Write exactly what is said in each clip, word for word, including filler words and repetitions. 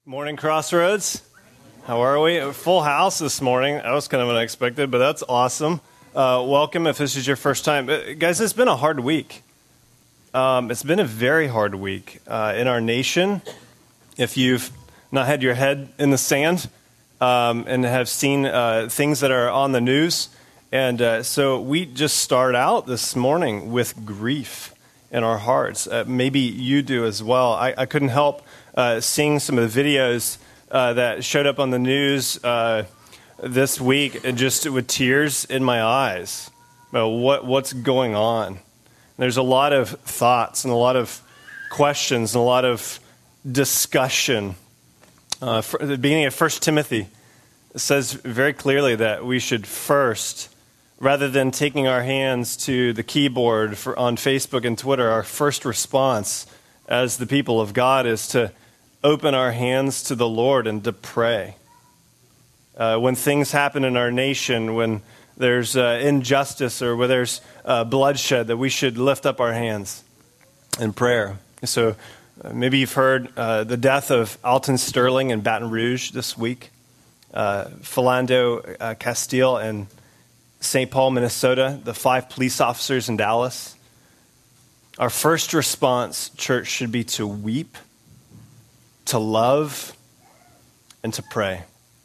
Morning, Crossroads. How are we? A full house this morning. That was kind of unexpected, but that's awesome. Uh, welcome if this is your first time. Uh, guys, it's been a hard week. Um, it's been a very hard week uh, in our nation. If you've not had your head in the sand um, and have seen uh, things that are on the news. And uh, so we just start out this morning with grief in our hearts. Uh, maybe you do as well. I, I couldn't help uh, seeing some of the videos uh, that showed up on the news uh, this week, and just with tears in my eyes about what what's going on. There's a lot of thoughts and a lot of questions and a lot of discussion. Uh, for the beginning of First Timothy says very clearly that we should first, rather than taking our hands to the keyboard for, on Facebook and Twitter, our first response as the people of God is to open our hands to the Lord and to pray. Uh, when things happen in our nation, when there's uh, injustice or where there's uh, bloodshed, that we should lift up our hands in prayer. So uh, maybe you've heard uh, the death of Alton Sterling in Baton Rouge this week, uh, Philando uh, Castile and Saint Paul, Minnesota, the five police officers in Dallas. Our first response, church, should be to weep, to love, and to pray.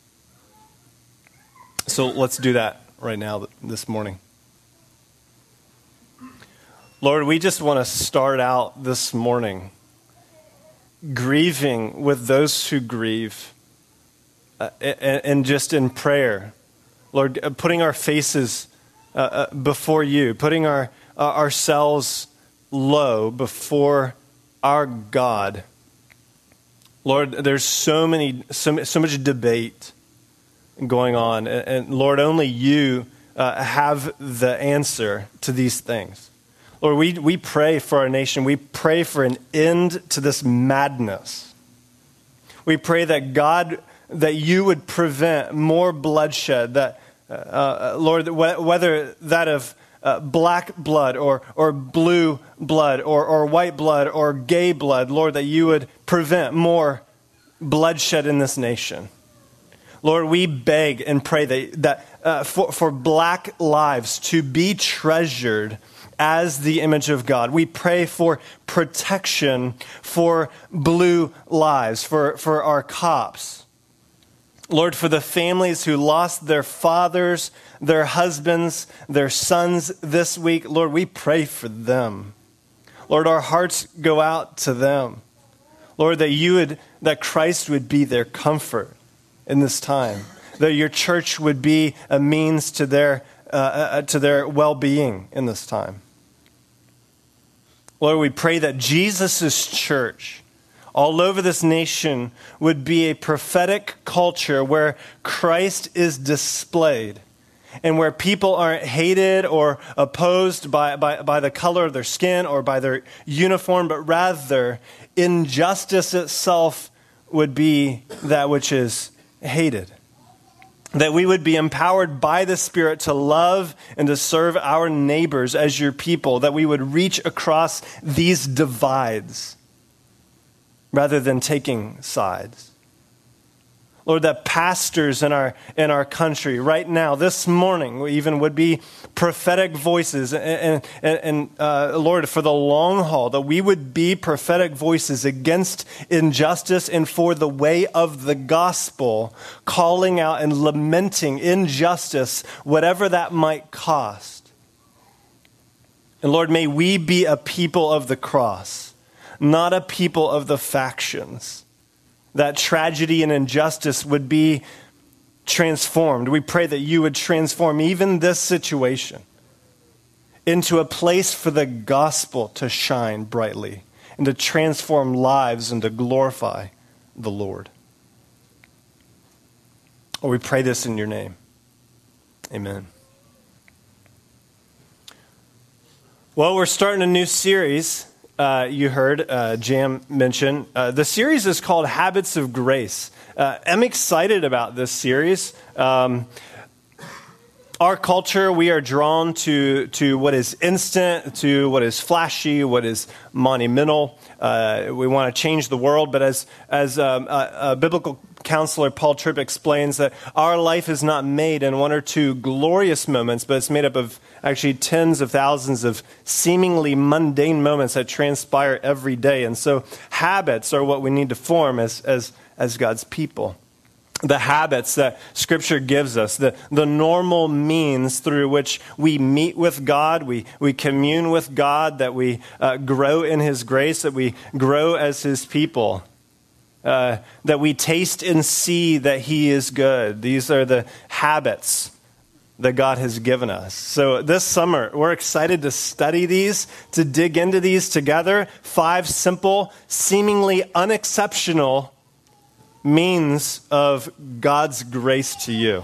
So let's do that right now, this morning. Lord, we just want to start out this morning grieving with those who grieve, uh, and, and just in prayer. Lord, putting our faces uh, uh, before you, putting our uh, ourselves low before our God. Lord, there's so many, so, so much debate going on, and, and Lord, only you uh, have the answer to these things. Lord, we we pray for our nation. We pray for an end to this madness. We pray that God, that you would prevent more bloodshed, that Uh, Lord, whether that of uh, black blood or or blue blood or, or white blood or gay blood, Lord, that you would prevent more bloodshed in this nation. Lord, we beg and pray that, that uh, for, for black lives to be treasured as the image of God. We pray for protection for blue lives, for, for our cops. Lord, for the families who lost their fathers, their husbands, their sons this week, Lord, we pray for them. Lord, our hearts go out to them. Lord, that you would, that Christ would be their comfort in this time, that your church would be a means to their uh, uh, to their well-being in this time. Lord, we pray that Jesus' church all over this nation would be a prophetic culture where Christ is displayed and where people aren't hated or opposed by, by, by the color of their skin or by their uniform, but rather injustice itself would be that which is hated. That we would be empowered by the Spirit to love and to serve our neighbors as your people, that we would reach across these divides rather than taking sides. Lord, that pastors in our in our country right now, this morning, even would be prophetic voices. And, and, and uh, Lord, for the long haul, that we would be prophetic voices against injustice and for the way of the gospel, calling out and lamenting injustice, whatever that might cost. And Lord, may we be a people of the cross, not a people of the factions. That tragedy and injustice would be transformed. We pray that you would transform even this situation into a place for the gospel to shine brightly and to transform lives and to glorify the Lord. Oh, we pray this in your name. Amen. Well, we're starting a new series. Uh, you heard uh, Jam mention. Uh, the series is called Habits of Grace. Uh, I'm excited about this series. Um, our culture, we are drawn to, to what is instant, to what is flashy, what is monumental. uh, we want to change the world. But as as um, a, a biblical counselor Paul Tripp explains, that our life is not made in one or two glorious moments, but it's made up of actually tens of thousands of seemingly mundane moments that transpire every day. And so habits are what we need to form as as as God's people. The habits that Scripture gives us, the, the normal means through which we meet with God, we, we commune with God, that we uh, grow in His grace, that we grow as His people, uh, that we taste and see that He is good. These are the habits that God has given us. So this summer, we're excited to study these, to dig into these together. Five simple, seemingly unexceptional means of God's grace to you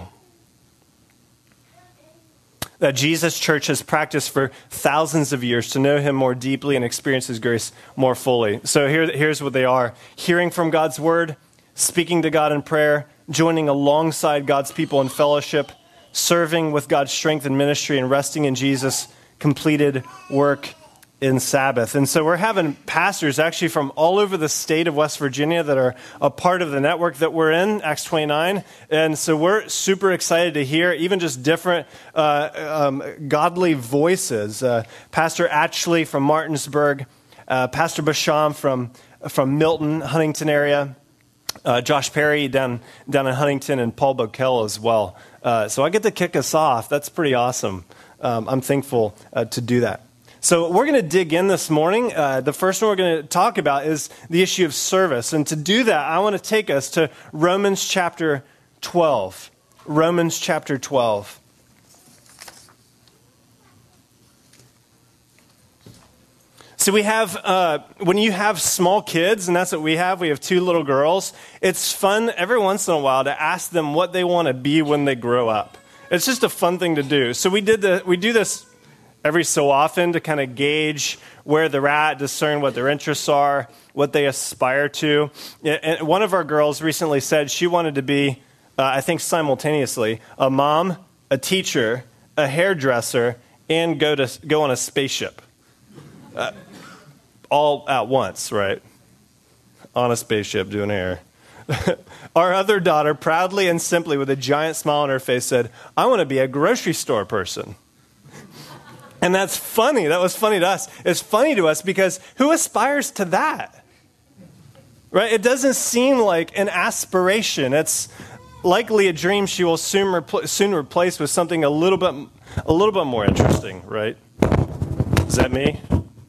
that Jesus Church has practiced for thousands of years to know Him more deeply and experience His grace more fully. So here, here's what they are. Hearing from God's Word, speaking to God in prayer, joining alongside God's people in fellowship, serving with God's strength in ministry, and resting in Jesus' completed work in Sabbath. And so we're having pastors actually from all over the state of West Virginia that are a part of the network that we're in, Acts twenty-nine. And so we're super excited to hear even just different uh, um, godly voices. Uh, Pastor Atchley from Martinsburg, uh, Pastor Basham from, from Milton, Huntington area, uh, Josh Perry down, down in Huntington, and Paul Bokel as well. Uh, so I get to kick us off. That's pretty awesome. Um, I'm thankful uh, to do that. So we're going to dig in this morning. Uh, the first one we're going to talk about is the issue of service. And to do that, I want to take us to Romans chapter twelve. Romans chapter twelve. So we have, uh, when you have small kids, and that's what we have, we have two little girls, it's fun every once in a while to ask them what they want to be when they grow up. It's just a fun thing to do. So we did the, we do this every so often to kind of gauge where they're at, discern what their interests are, what they aspire to. And one of our girls recently said she wanted to be, uh, I think simultaneously, a mom, a teacher, a hairdresser, and go to go on a spaceship. Uh, all at once, right? On a spaceship doing hair. Our other daughter, proudly and simply with a giant smile on her face, said, I want to be a grocery store person. And that's funny. That was funny to us. It's funny to us because who aspires to that? Right? It doesn't seem like an aspiration. It's likely a dream she will soon, repl- soon replace with something a little bit a little bit more interesting, right? Is that me?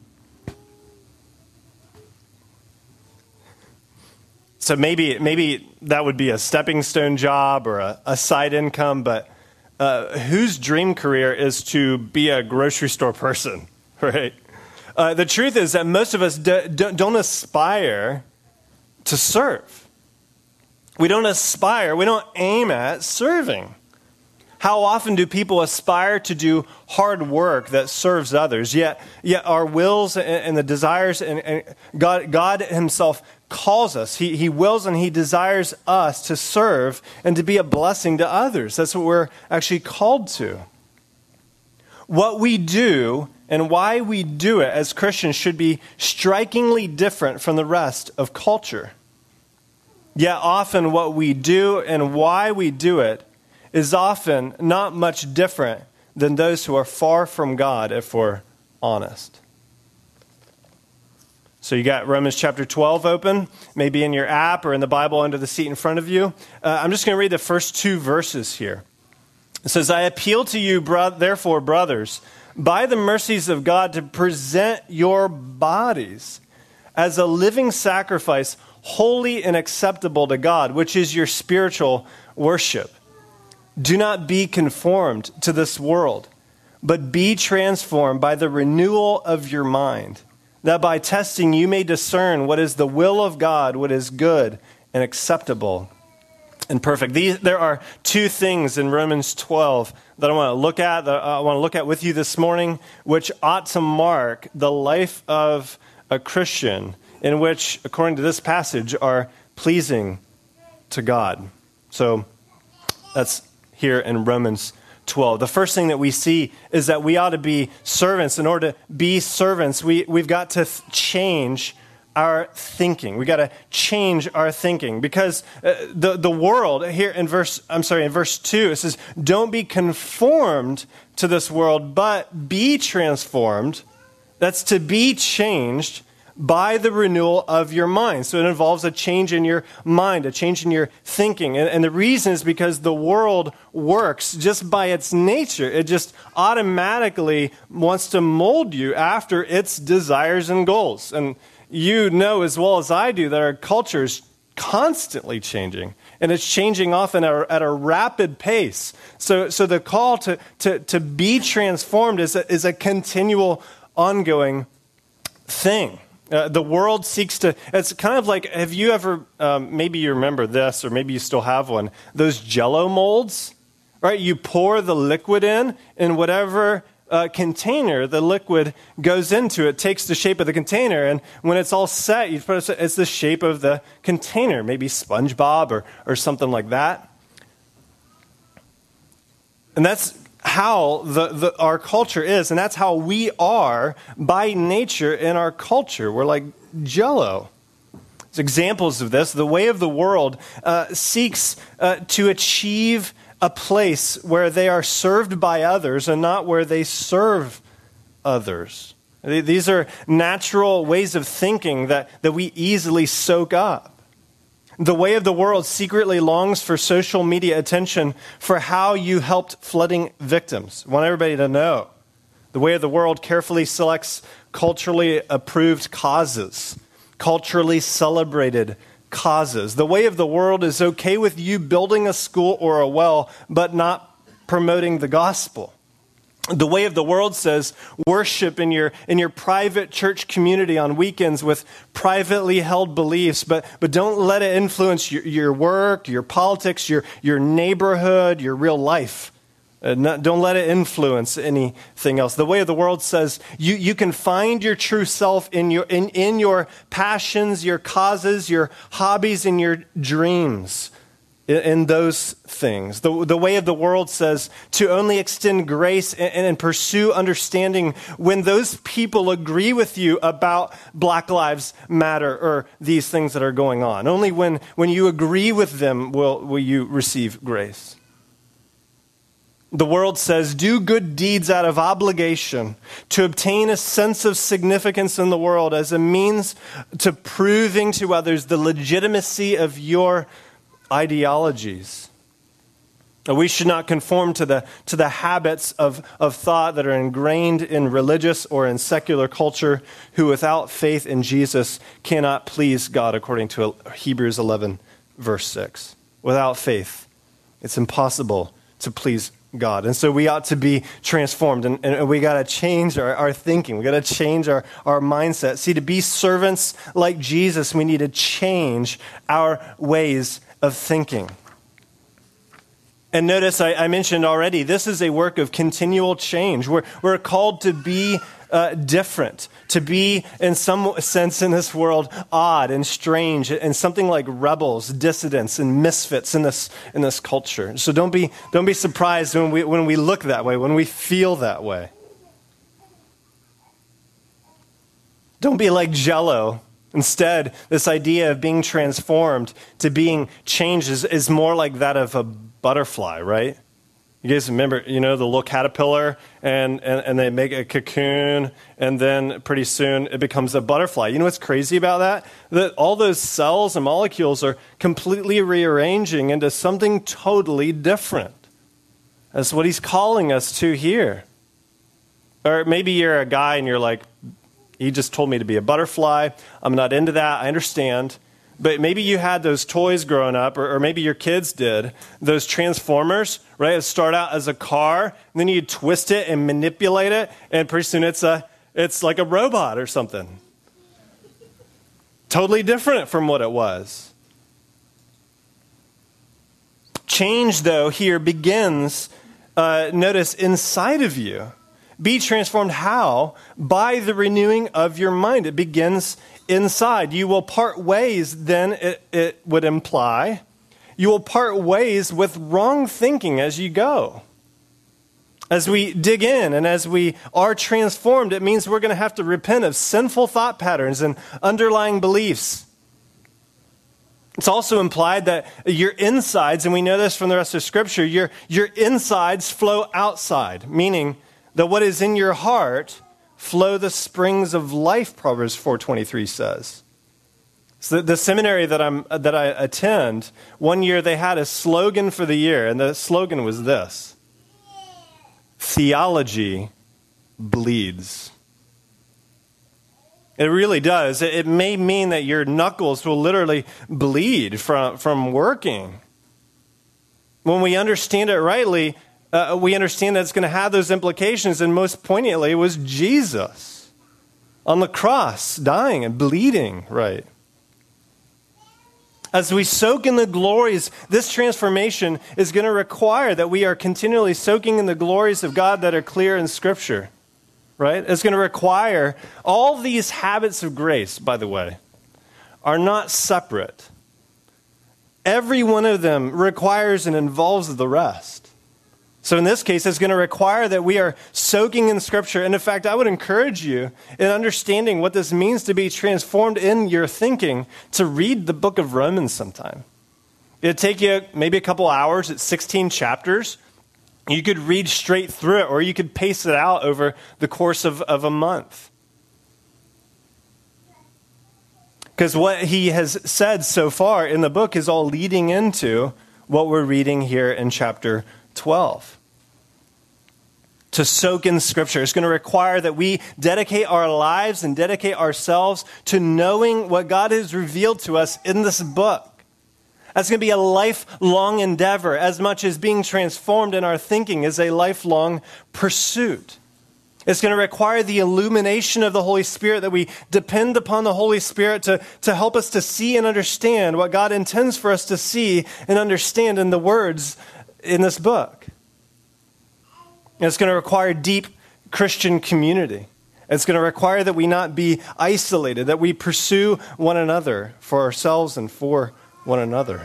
So maybe maybe that would be a stepping stone job or a, a side income, but Uh, whose dream career is to be a grocery store person, right? Uh, the truth is that most of us do, do, don't aspire to serve. We don't aspire, we don't aim at serving. How often do people aspire to do hard work that serves others? Yet, yet our wills and, and the desires, and, and God, God Himself calls us. He, he wills and He desires us to serve and to be a blessing to others. That's what we're actually called to. What we do and why we do it as Christians should be strikingly different from the rest of culture. Yet often what we do and why we do it is often not much different than those who are far from God, if we're honest. So you got Romans chapter twelve open, maybe in your app or in the Bible under the seat in front of you. Uh, I'm just going to read the first two verses here. It says, I appeal to you, bro- therefore, brothers, by the mercies of God, to present your bodies as a living sacrifice, holy and acceptable to God, which is your spiritual worship. Do not be conformed to this world, but be transformed by the renewal of your mind, that by testing you may discern what is the will of God, what is good and acceptable and perfect. These, there are two things in Romans twelve that I want to look at, that I want to look at with you this morning, which ought to mark the life of a Christian, in which, according to this passage, are pleasing to God. So that's here in Romans twelve. The first thing that we see is that we ought to be servants. In order to be servants, we, we've got to th- change our thinking. We got to change our thinking because uh, the the world here in verse I'm sorry in verse two it says, "Don't be conformed to this world, but be transformed." That's to be changed by the renewal of your mind. So it involves a change in your mind, a change in your thinking. And, and the reason is because the world works just by its nature. It just automatically wants to mold you after its desires and goals. And you know as well as I do that our culture is constantly changing. And it's changing often at a, at a rapid pace. So, so the call to, to, to be transformed is a, is a continual, ongoing thing. Uh, the world seeks to, it's kind of like, have you ever, um, maybe you remember this, or maybe you still have one, those Jell-O molds, right? You pour the liquid in, in whatever uh, container the liquid goes into. It takes the shape of the container, and when it's all set, you put it, it's the shape of the container, maybe SpongeBob or, or something like that. And that's how the, the our culture is, and that's how we are by nature in our culture. We're like Jell-O. There's examples of this. The way of the world uh, seeks uh, to achieve a place where they are served by others and not where they serve others. These are natural ways of thinking that, that we easily soak up. The way of the world secretly longs for social media attention for how you helped flooding victims. I want everybody to know. The way of the world carefully selects culturally approved causes, culturally celebrated causes. The way of the world is okay with you building a school or a well, but not promoting the gospel. The way of the world says worship in your in your private church community on weekends with privately held beliefs, but but don't let it influence your, your work, your politics, your your neighborhood, your real life. Uh, not, don't let it influence anything else. The way of the world says you, you can find your true self in your in, in your passions, your causes, your hobbies, and your dreams. In those things. The, the way of the world says to only extend grace and, and pursue understanding when those people agree with you about Black Lives Matter or these things that are going on. Only when, when you agree with them will, will you receive grace. The world says do good deeds out of obligation to obtain a sense of significance in the world as a means to proving to others the legitimacy of your ideologies. We should not conform to the to the habits of, of thought that are ingrained in religious or in secular culture, who without faith in Jesus cannot please God, according to Hebrews eleven, verse six. Without faith, it's impossible to please God. And so we ought to be transformed, and, and we got to change our, our thinking. We got to change our, our mindset. See, to be servants like Jesus, we need to change our ways of thinking. And notice I, I mentioned already, this is a work of continual change. We're, we're called to be uh, different, to be in some sense in this world odd and strange and something like rebels, dissidents, and misfits in this in this culture. So don't be don't be surprised when we when we look that way, when we feel that way. Don't be like Jell-O. Instead, this idea of being transformed to being changed is, is more like that of a butterfly, right? You guys remember, you know, the little caterpillar, and, and, and they make a cocoon, and then pretty soon it becomes a butterfly. You know what's crazy about that? That all those cells and molecules are completely rearranging into something totally different. That's what he's calling us to here. Or maybe you're a guy and you're like, he just told me to be a butterfly. I'm not into that. I understand. But maybe you had those toys growing up, or, or maybe your kids did, those Transformers, right? It start out as a car, and then you twist it and manipulate it, and pretty soon it's a it's like a robot or something. Totally different from what it was. Change, though, here begins, uh, notice, inside of you. Be transformed how? By the renewing of your mind. It begins inside. You will part ways, then it, it would imply. You will part ways with wrong thinking as you go. As we dig in and as we are transformed, it means we're going to have to repent of sinful thought patterns and underlying beliefs. It's also implied that your insides, and we know this from the rest of Scripture, your, your insides flow outside, meaning that what is in your heart flow the springs of life, Proverbs four twenty-three says. So the, the seminary that, I'm, that I attend, one year they had a slogan for the year, and the slogan was this: theology bleeds. It really does. It, it may mean that your knuckles will literally bleed from, from working. When we understand it rightly, uh, we understand that it's going to have those implications, and most poignantly, it was Jesus on the cross, dying and bleeding, right? As we soak in the glories, this transformation is going to require that we are continually soaking in the glories of God that are clear in Scripture, right? It's going to require all these habits of grace, by the way, are not separate. Every one of them requires and involves the rest. So in this case, it's going to require that we are soaking in Scripture. And in fact, I would encourage you in understanding what this means to be transformed in your thinking to read the book of Romans sometime. It'd take you maybe a couple hours. It's sixteen chapters. You could read straight through it, or you could pace it out over the course of, of a month. Because what he has said so far in the book is all leading into what we're reading here in chapter twelve. To soak in Scripture, it's going to require that we dedicate our lives and dedicate ourselves to knowing what God has revealed to us in this book. That's going to be a lifelong endeavor, as much as being transformed in our thinking is a lifelong pursuit. It's going to require the illumination of the Holy Spirit, that we depend upon the Holy Spirit to, to help us to see and understand what God intends for us to see and understand in the words in this book. And it's going to require deep Christian community. It's going to require that we not be isolated, that we pursue one another for ourselves and for one another.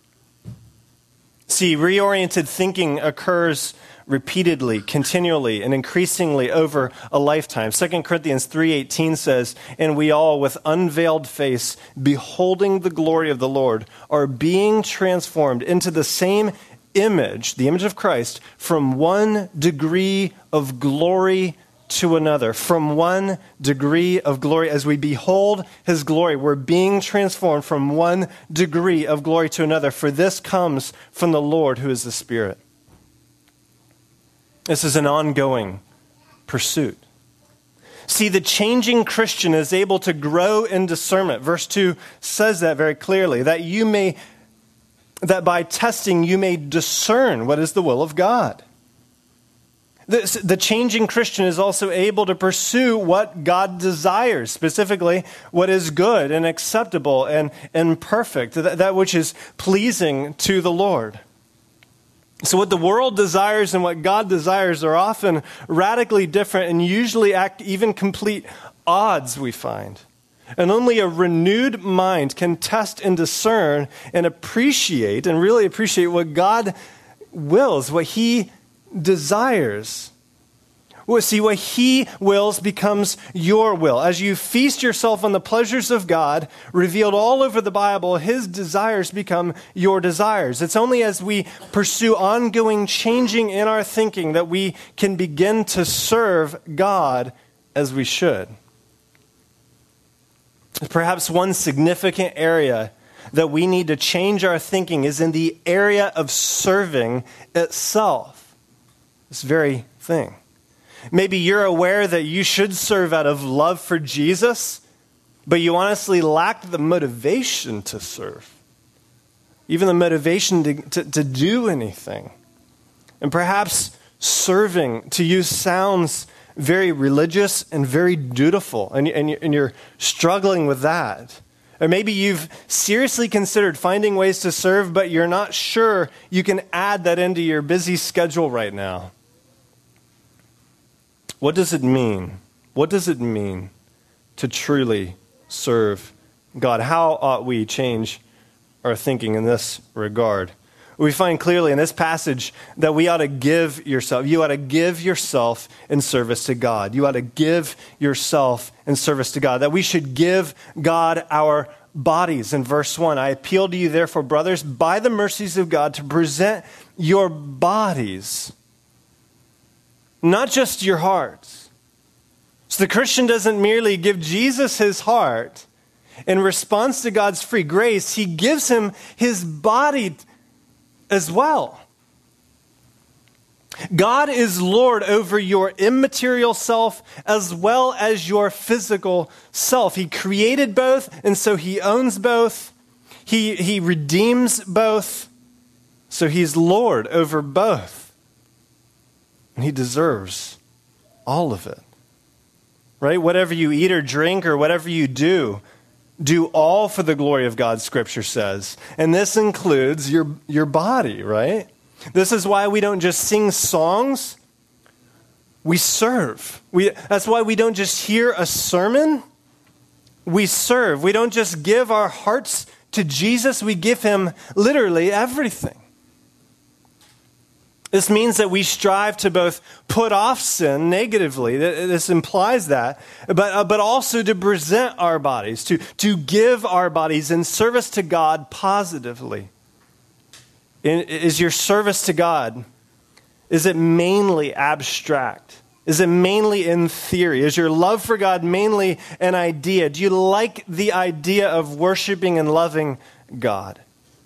See, reoriented thinking occurs repeatedly, continually, and increasingly over a lifetime. Second Corinthians three eighteen says, "And we all, with unveiled face, beholding the glory of the Lord, are being transformed into the same image, the image of Christ, from one degree of glory to another." From one degree of glory. As we behold his glory, we're being transformed from one degree of glory to another. For this comes from the Lord, who is the Spirit. This is an ongoing pursuit. See, the changing Christian is able to grow in discernment. Verse two says that very clearly, that you may, that by testing you may discern what is the will of God. The, the changing Christian is also able to pursue what God desires, specifically what is good and acceptable and, and perfect, that, that which is pleasing to the Lord. So what the world desires and what God desires are often radically different and usually act even complete odds, we find. And only a renewed mind can test and discern and appreciate and really appreciate what God wills, what he desires. Well, see, what he wills becomes your will. As you feast yourself on the pleasures of God, revealed all over the Bible, his desires become your desires. It's only as we pursue ongoing changing in our thinking that we can begin to serve God as we should. Perhaps one significant area that we need to change our thinking is in the area of serving itself. This very thing. Maybe you're aware that you should serve out of love for Jesus, but you honestly lack the motivation to serve. Even the motivation to, to, to do anything. And perhaps serving to you sounds very religious and very dutiful, and, and, and you're struggling with that. Or maybe you've seriously considered finding ways to serve, but you're not sure you can add that into your busy schedule right now. What does it mean? What does it mean to truly serve God? How ought we change our thinking in this regard? We find clearly in this passage that we ought to give yourself. You ought to give yourself in service to God. You ought to give yourself in service to God. That we should give God our bodies. In verse one, I appeal to you, therefore, brothers, by the mercies of God, to present your bodies, not just your hearts. So the Christian doesn't merely give Jesus his heart. In response to God's free grace, he gives him his body as well. God is Lord over your immaterial self as well as your physical self. He created both, and so he owns both. He, he redeems both, so he's Lord over both. And he deserves all of it. Right? Whatever you eat or drink or whatever you do, do all for the glory of God, Scripture says. And this includes your, your body, right? This is why we don't just sing songs. We serve. We, that's why we don't just hear a sermon. We serve. We don't just give our hearts to Jesus. We give him literally everything. This means that we strive to both put off sin negatively. This implies that. But, uh, but also to present our bodies, to, to give our bodies in service to God positively. In, is your service to God, is it mainly abstract? Is it mainly in theory? Is your love for God mainly an idea? Do you like the idea of worshiping and loving God?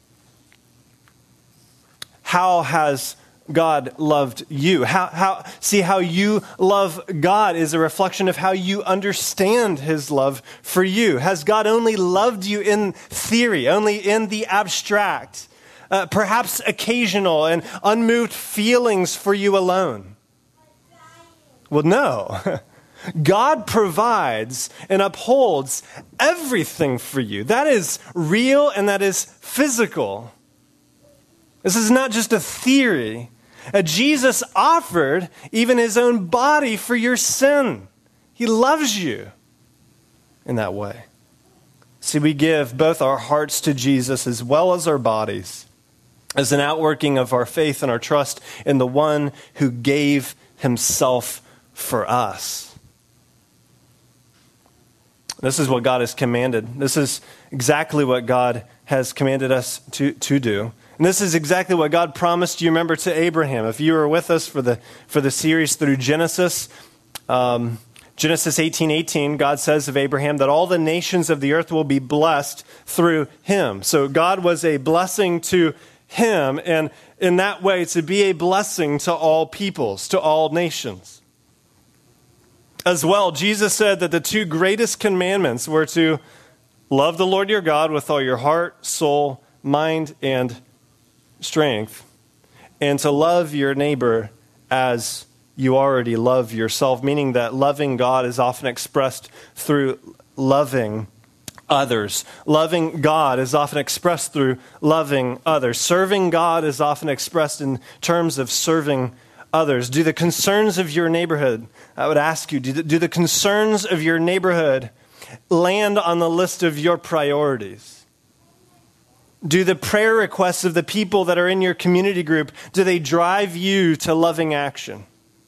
How has God loved you? How, how, see, how you love God is a reflection of how you understand his love for you. Has God only loved you in theory, only in the abstract? Uh, perhaps occasional and unmoved feelings for you alone? Well, no. God provides and upholds everything for you. That is real and that is physical. This is not just a theory. Uh, Jesus offered even his own body for your sin. He loves you in that way. See, we give both our hearts to Jesus as well as our bodies as an outworking of our faith and our trust in the one who gave himself for us. This is what God has commanded. This is exactly what God has commanded us to, to do. And this is exactly what God promised, you remember, to Abraham. If you were with us for the for the series through Genesis, um, Genesis eighteen eighteen, God says of Abraham that all the nations of the earth will be blessed through him. So God was a blessing to him, and in that way to be a blessing to all peoples, to all nations. As well, Jesus said that the two greatest commandments were to love the Lord your God with all your heart, soul, mind, and strength, and to love your neighbor as you already love yourself, meaning that loving God is often expressed through loving others. Loving God is often expressed through loving others. Serving God is often expressed in terms of serving others. Do the concerns of your neighborhood, I would ask you, do the, do the concerns of your neighborhood land on the list of your priorities? Do the prayer requests of the people that are in your community group, do they drive you to loving action?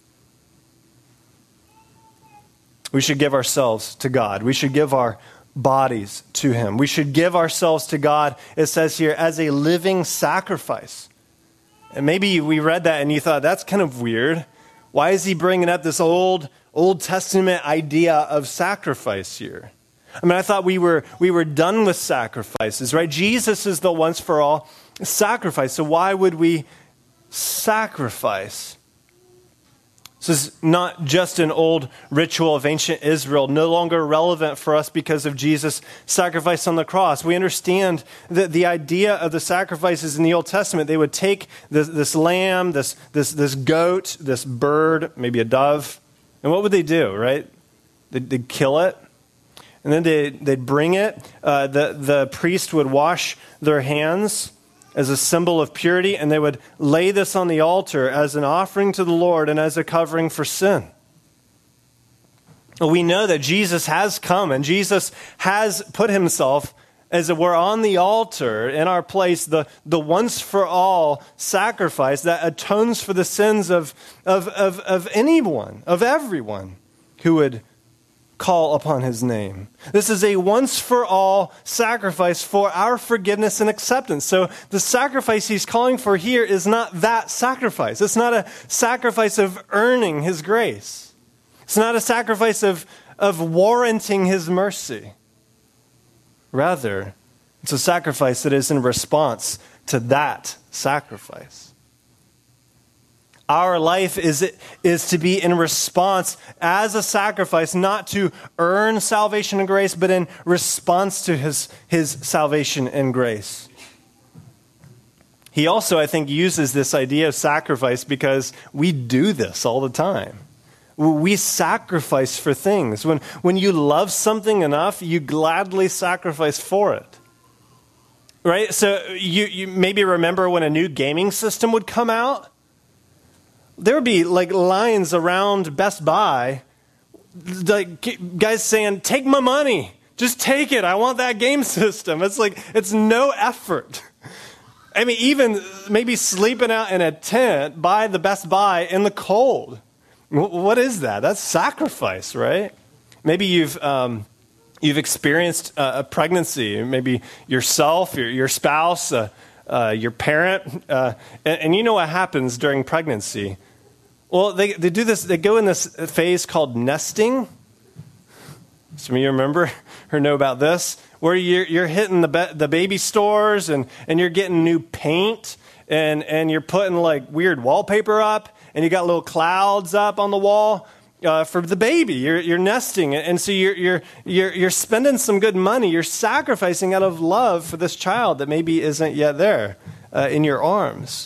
We should give ourselves to God. We should give our bodies to him. We should give ourselves to God, it says here, as a living sacrifice. And maybe we read that and you thought, that's kind of weird. Why is he bringing up this old, Old Testament idea of sacrifice here? I mean, I thought we were we were done with sacrifices, right? Jesus is the once for all sacrifice. So why would we sacrifice? This is not just an old ritual of ancient Israel, no longer relevant for us because of Jesus' sacrifice on the cross. We understand that the idea of the sacrifices in the Old Testament, they would take this, this lamb, this, this, this goat, this bird, maybe a dove, and what would they do, right? They'd, they'd kill it. And then they, they'd bring it. Uh, the, the priest would wash their hands as a symbol of purity, and they would lay this on the altar as an offering to the Lord and as a covering for sin. We know that Jesus has come, and Jesus has put himself as we're on the altar in our place, the, the once-for-all sacrifice that atones for the sins of, of, of, of anyone, of everyone who would call upon his name. This is a once-for-all sacrifice for our forgiveness and acceptance. So the sacrifice he's calling for here is not that sacrifice. It's not a sacrifice of earning his grace. It's not a sacrifice of, of warranting his mercy. Rather, it's a sacrifice that is in response to that sacrifice. Our life is, is to be in response as a sacrifice, not to earn salvation and grace, but in response to his, his salvation and grace. He also, I think, uses this idea of sacrifice because we do this all the time. We sacrifice for things. When, when you love something enough, you gladly sacrifice for it. Right? So you, you maybe remember when a new gaming system would come out? There would be like lines around Best Buy, like guys saying, take my money. Just take it. I want that game system. It's like, it's no effort. I mean, even maybe sleeping out in a tent by the Best Buy in the cold. What is that? That's sacrifice, right? Maybe you've um, you've experienced uh, a pregnancy. Maybe yourself, your, your spouse, uh, uh, your parent, uh, and, and you know what happens during pregnancy. Well, they they do this. They go in this phase called nesting. Some of you remember or know about this, where you're you're hitting the be- the baby stores and and you're getting new paint and and you're putting like weird wallpaper up. And you got little clouds up on the wall uh, for the baby. You're, you're nesting, and so you're you're you're you're spending some good money. You're sacrificing out of love for this child that maybe isn't yet there uh, in your arms.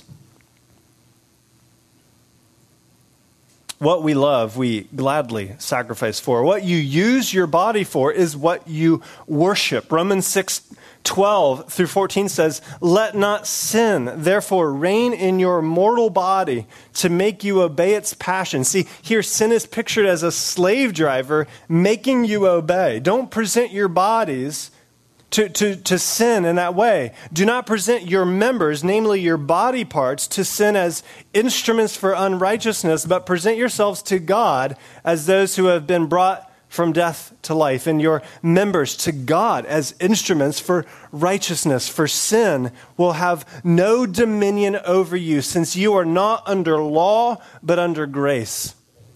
What we love, we gladly sacrifice for. What you use your body for is what you worship. Romans six twelve through fourteen says, let not sin, therefore, reign in your mortal body to make you obey its passions. See, here sin is pictured as a slave driver making you obey. Don't present your bodies to, to, to sin in that way. Do not present your members, namely your body parts, to sin as instruments for unrighteousness, but present yourselves to God as those who have been brought from death to life, and your members to God as instruments for righteousness. For sin will have no dominion over you, since you are not under law, but under grace.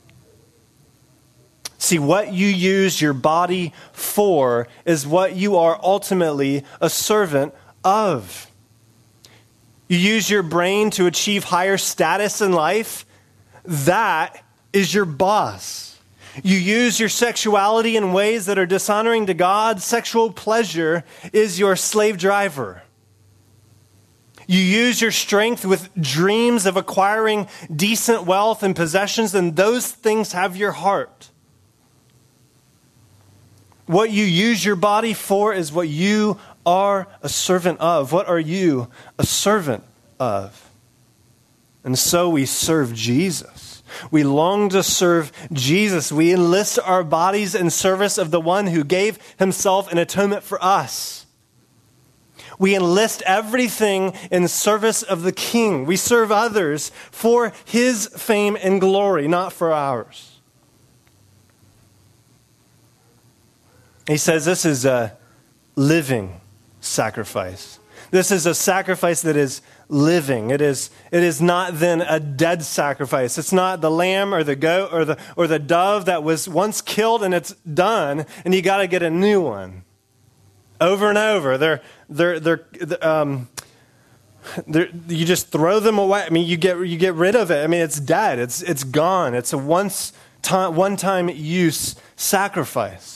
See, what you use your body for is what you are ultimately a servant of. You use your brain to achieve higher status in life. That is your boss. You use your sexuality in ways that are dishonoring to God. Sexual pleasure is your slave driver. You use your strength with dreams of acquiring decent wealth and possessions, and those things have your heart. What you use your body for is what you are a servant of. What are you a servant of? And so we serve Jesus. We long to serve Jesus. We enlist our bodies in service of the one who gave himself in atonement for us. We enlist everything in service of the King. We serve others for his fame and glory, not for ours. He says this is a living sacrifice. This is a sacrifice that is living. It is, it is not then a dead sacrifice. It's not the lamb or the goat or the, or the dove that was once killed and it's done and you got to get a new one. Over and over. They're, they're, they're, um, they're, you just throw them away. I mean, you get, you get rid of it. I mean, it's dead. It's, it's gone. It's a once time, one-time use sacrifice.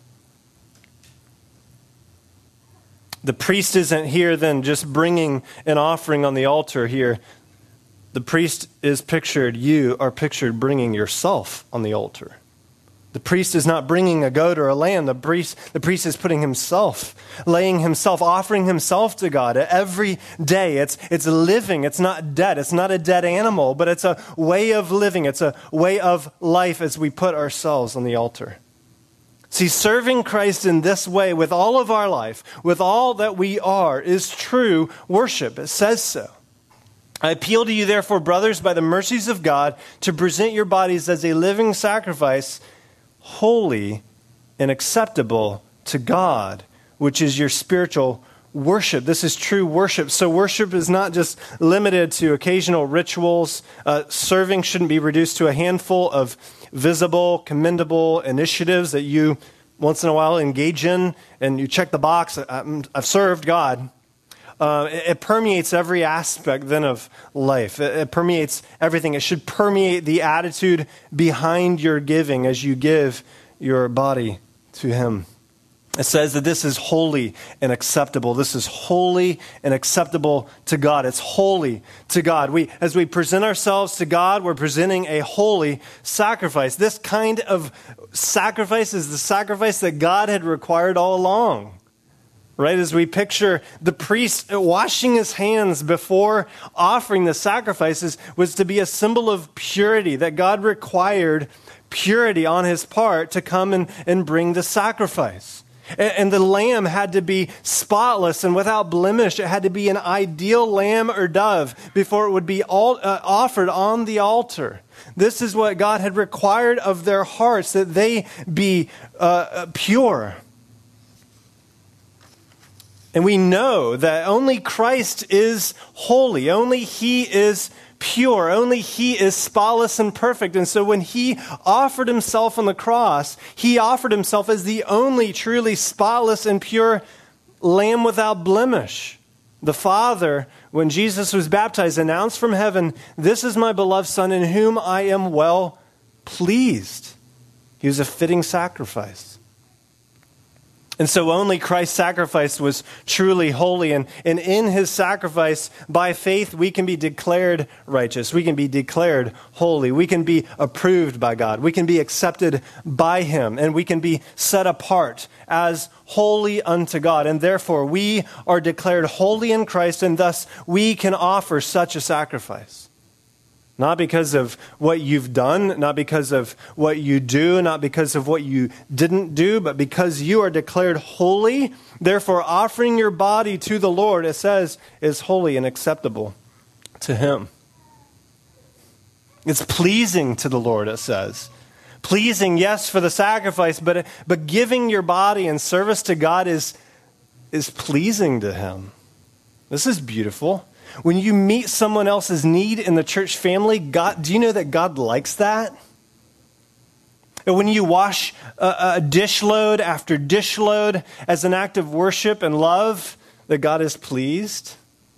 The priest isn't here then just bringing an offering on the altar here. The priest is pictured, you are pictured bringing yourself on the altar. The priest is not bringing a goat or a lamb. The priest, the priest is putting himself, laying himself, offering himself to God every day. It's, it's living. It's not dead. It's not a dead animal, but it's a way of living. It's a way of life as we put ourselves on the altar. See, serving Christ in this way with all of our life, with all that we are, is true worship. It says so. I appeal to you, therefore, brothers, by the mercies of God, to present your bodies as a living sacrifice, holy and acceptable to God, which is your spiritual worship. This is true worship. So worship is not just limited to occasional rituals. Uh, serving shouldn't be reduced to a handful of visible, commendable initiatives that you once in a while engage in, and you check the box, I've served God. Uh, it, it permeates every aspect then of life. It, it permeates everything. It should permeate the attitude behind your giving as you give your body to Him. It says that this is holy and acceptable. This is holy and acceptable to God. It's holy to God. We, as we present ourselves to God, we're presenting a holy sacrifice. This kind of sacrifice is the sacrifice that God had required all along. Right? As we picture the priest washing his hands before offering the sacrifices was to be a symbol of purity, that God required purity on his part to come and, and bring the sacrifice. And, and the lamb had to be spotless and without blemish. It had to be an ideal lamb or dove before it would be all, uh, offered on the altar. This is what God had required of their hearts, that they be uh, pure. And we know that only Christ is holy. Only He is pure. Only He is spotless and perfect. And so when He offered Himself on the cross, He offered Himself as the only truly spotless and pure Lamb without blemish. The Father, when Jesus was baptized, announced from heaven, "This is my beloved Son in whom I am well pleased." He was a fitting sacrifice. And so only Christ's sacrifice was truly holy. And, and in His sacrifice, by faith, we can be declared righteous. We can be declared holy. We can be approved by God. We can be accepted by Him. And we can be set apart as holy unto God. And therefore, we are declared holy in Christ, and thus we can offer such a sacrifice. Not because of what you've done, not because of what you do, not because of what you didn't do, but because you are declared holy. Therefore, offering your body to the Lord, it says, is holy and acceptable to Him. It's pleasing to the Lord, it says. Pleasing, yes, for the sacrifice, but, but giving your body in service to God is, is pleasing to Him. This is beautiful. When you meet someone else's need in the church family, God, do you know that God likes that? And when you wash a, a dish load after dish load as an act of worship and love, that God is pleased?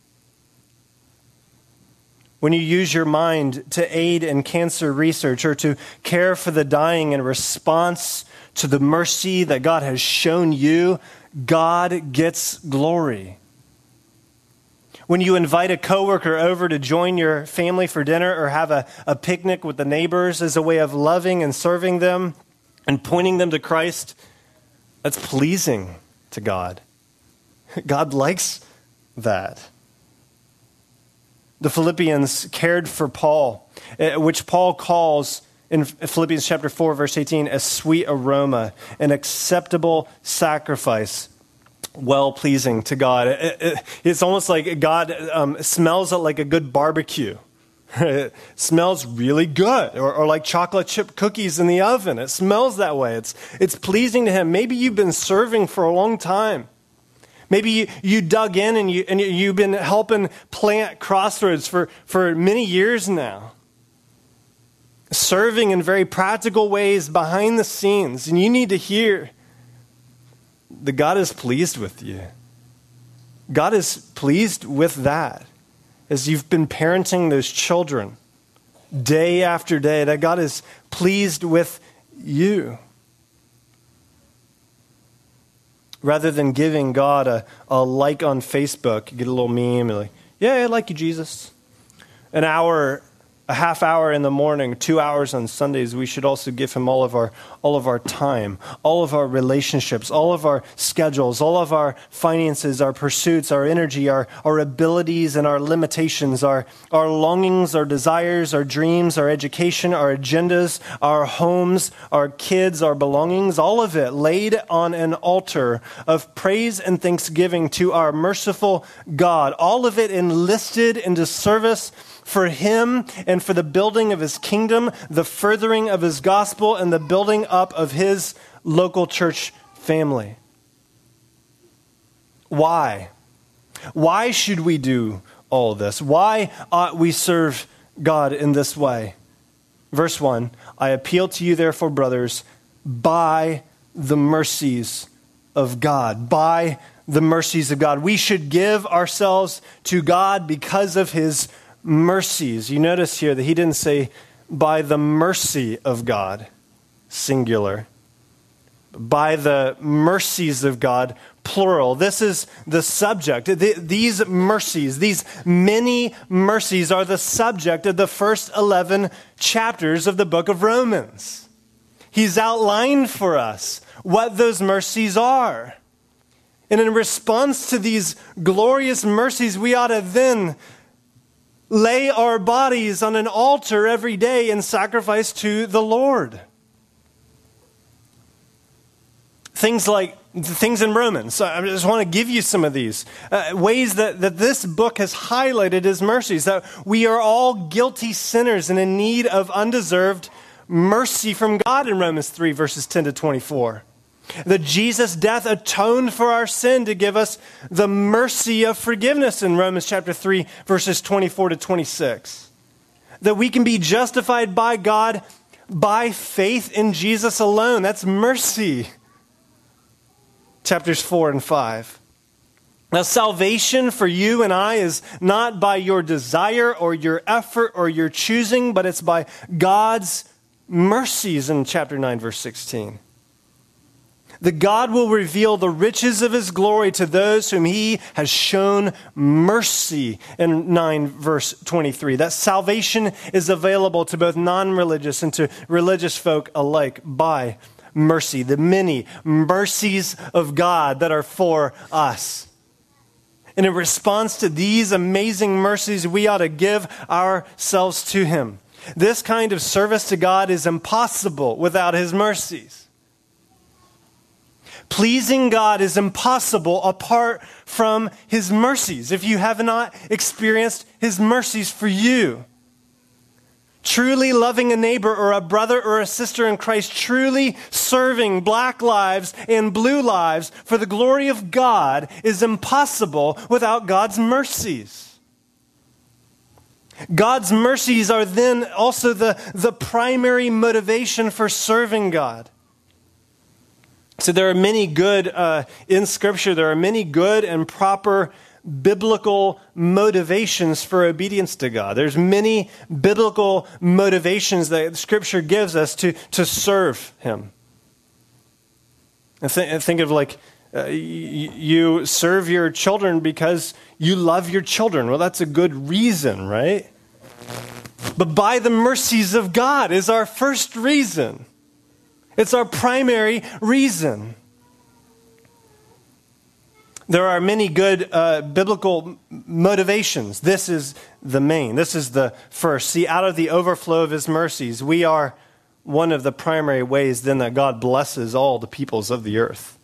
When you use your mind to aid in cancer research or to care for the dying in response to the mercy that God has shown you, God gets glory. When you invite a coworker over to join your family for dinner or have a, a picnic with the neighbors as a way of loving and serving them and pointing them to Christ, that's pleasing to God. God likes that. The Philippians cared for Paul, which Paul calls in Philippians chapter four, verse eighteen, a sweet aroma, an acceptable sacrifice, well-pleasing to God. It, it, it's almost like God um, smells it like a good barbecue. It smells really good, or, or like chocolate chip cookies in the oven. It smells that way. It's it's pleasing to Him. Maybe you've been serving for a long time. Maybe you, you dug in and, you, and you've been helping plant Crossroads for, for many years now. Serving in very practical ways behind the scenes. And you need to hear that God is pleased with you. God is pleased with that. As you've been parenting those children day after day, that God is pleased with you. Rather than giving God a, a like on Facebook, you get a little meme, you're like, yeah, I like you, Jesus. An hour a half hour in the morning, two hours on Sundays, we should also give him all of our all of our time, all of our relationships, all of our schedules, all of our finances, our pursuits, our energy, our, our abilities and our limitations, our, our longings, our desires, our dreams, our education, our agendas, our homes, our kids, our belongings, all of it laid on an altar of praise and thanksgiving to our merciful God. All of it enlisted into service for him and for the building of his kingdom, the furthering of his gospel, and the building up of his local church family. Why? Why should we do all this? Why ought we serve God in this way? Verse one, I appeal to you therefore, brothers, by the mercies of God. By the mercies of God. We should give ourselves to God because of his mercies. You notice here that he didn't say by the mercy of God, singular. By the mercies of God, plural. This is the subject. These mercies, these many mercies are the subject of the first eleven chapters of the book of Romans. He's outlined for us what those mercies are. And in response to these glorious mercies, we ought to then lay our bodies on an altar every day and sacrifice to the Lord. Things like, things in Romans. I just want to give you some of these. Uh, ways that, that this book has highlighted his mercies. That we are all guilty sinners and in need of undeserved mercy from God in Romans three, verses ten to twenty-four. That Jesus' death atoned for our sin to give us the mercy of forgiveness in Romans chapter three, verses twenty-four to twenty-six. That we can be justified by God by faith in Jesus alone. That's mercy. Chapters four and five. Now, salvation for you and I is not by your desire or your effort or your choosing, but it's by God's mercies in chapter nine, verse sixteen. That God will reveal the riches of his glory to those whom he has shown mercy in nine verse twenty-three. That salvation is available to both non-religious and to religious folk alike by mercy. The many mercies of God that are for us. And in response to these amazing mercies, we ought to give ourselves to him. This kind of service to God is impossible without his mercies. Pleasing God is impossible apart from his mercies, if you have not experienced his mercies for you. Truly loving a neighbor or a brother or a sister in Christ, truly serving black lives and blue lives for the glory of God is impossible without God's mercies. God's mercies are then also the, the primary motivation for serving God. So there are many good, uh, in Scripture, there are many good and proper biblical motivations for obedience to God. There's many biblical motivations that Scripture gives us to, to serve him. And th- and think of like, uh, y- you serve your children because you love your children. Well, that's a good reason, right? But by the mercies of God is our first reason. It's our primary reason. There are many good uh, biblical motivations. This is the main. This is the first. See, out of the overflow of his mercies, we are one of the primary ways then that God blesses all the peoples of the earth.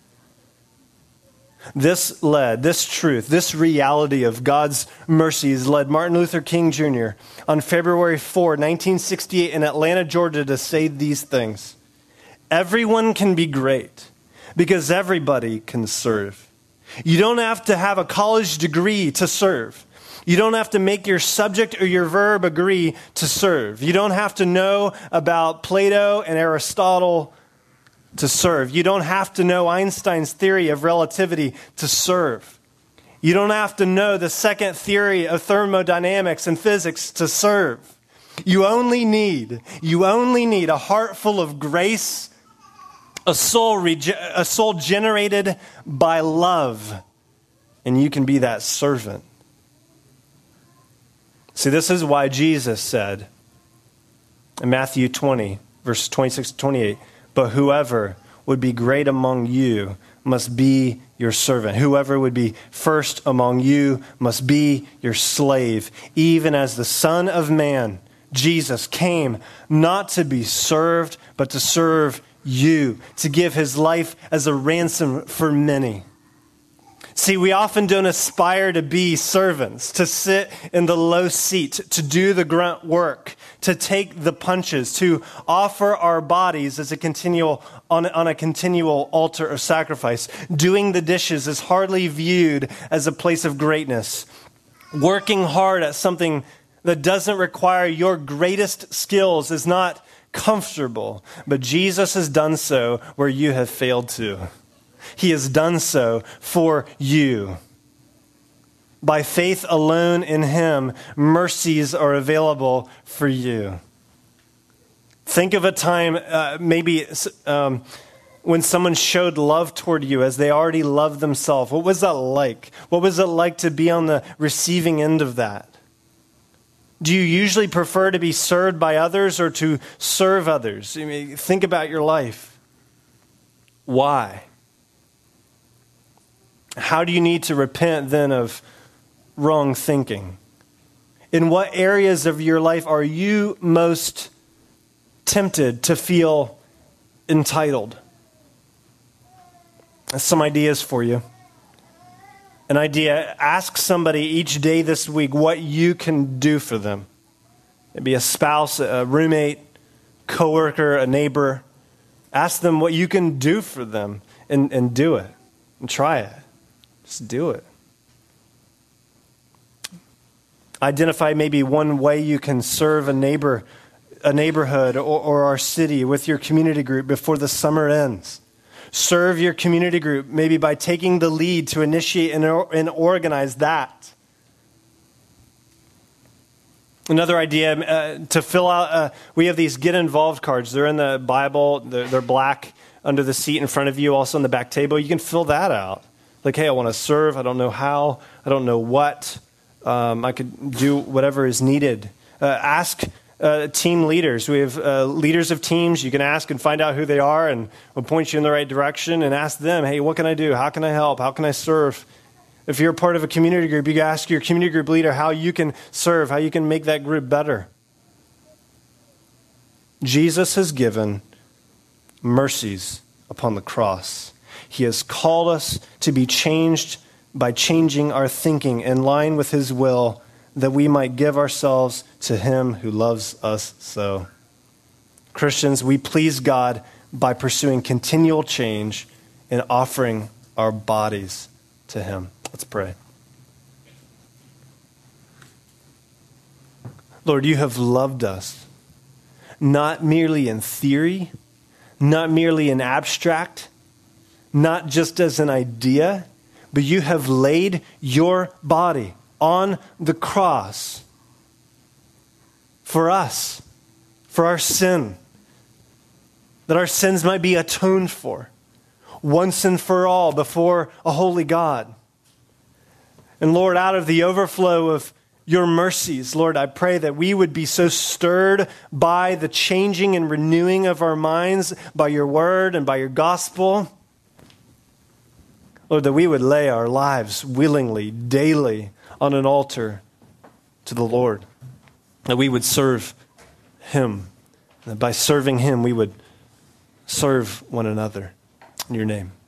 This led, this truth, this reality of God's mercies led Martin Luther King Junior on February fourth, nineteen sixty-eight in Atlanta, Georgia to say these things. Everyone can be great because everybody can serve. You don't have to have a college degree to serve. You don't have to make your subject or your verb agree to serve. You don't have to know about Plato and Aristotle to serve. You don't have to know Einstein's theory of relativity to serve. You don't have to know the second theory of thermodynamics and physics to serve. You only need, you only need a heart full of grace, A soul, rege- a soul generated by love, and you can be that servant. See, this is why Jesus said, In Matthew twenty, verses twenty-six to twenty-eight, but whoever would be great among you must be your servant. Whoever would be first among you must be your slave, even as the Son of Man, Jesus, came not to be served, but to serve you, to give his life as a ransom for many. See, we often don't aspire to be servants, to sit in the low seat, to do the grunt work, to take the punches, to offer our bodies as a continual on, on a continual altar of sacrifice. Doing the dishes is hardly viewed as a place of greatness. Working hard at something that doesn't require your greatest skills is not comfortable, but Jesus has done so where you have failed to. He has done so for you. By faith alone in him, mercies are available for you. Think of a time, uh, maybe um, when someone showed love toward you as they already loved themselves. What was that like? What was it like to be on the receiving end of that? Do you usually prefer to be served by others or to serve others? I mean, think about your life. Why? How do you need to repent then of wrong thinking? In what areas of your life are you most tempted to feel entitled? Some ideas for you. An idea, ask somebody each day this week what you can do for them. Maybe a spouse, a roommate, coworker, a neighbor. Ask them what you can do for them and, and do it. And try it. Just do it. Identify maybe one way you can serve a neighbor, a neighborhood or, or our city with your community group before the summer ends. Serve your community group maybe by taking the lead to initiate and, and organize that. Another idea, uh, to fill out, uh, we have these get involved cards. They're in the Bible. They're, they're black under the seat in front of you, also on the back table. You can fill that out. Like, hey, I want to serve. I don't know how. I don't know what. Um, I could do whatever is needed. Uh, ask uh, team leaders. We have uh, leaders of teams. You can ask and find out who they are, and we'll point you in the right direction and ask them, hey, what can I do? How can I help? How can I serve? If you're part of a community group, you can ask your community group leader how you can serve, how you can make that group better. Jesus has given mercies upon the cross. He has called us to be changed by changing our thinking in line with his will, that we might give ourselves to him who loves us so. Christians, we please God by pursuing continual change and offering our bodies to him. Let's pray. Lord, you have loved us, not merely in theory, not merely in abstract, not just as an idea, but you have laid your body on the cross for us, for our sin, that our sins might be atoned for once and for all before a holy God. And Lord, out of the overflow of your mercies, Lord, I pray that we would be so stirred by the changing and renewing of our minds, by your word and by your gospel, Lord, that we would lay our lives willingly, daily, on an altar to the Lord. That we would serve him. That by serving him, we would serve one another. In your name.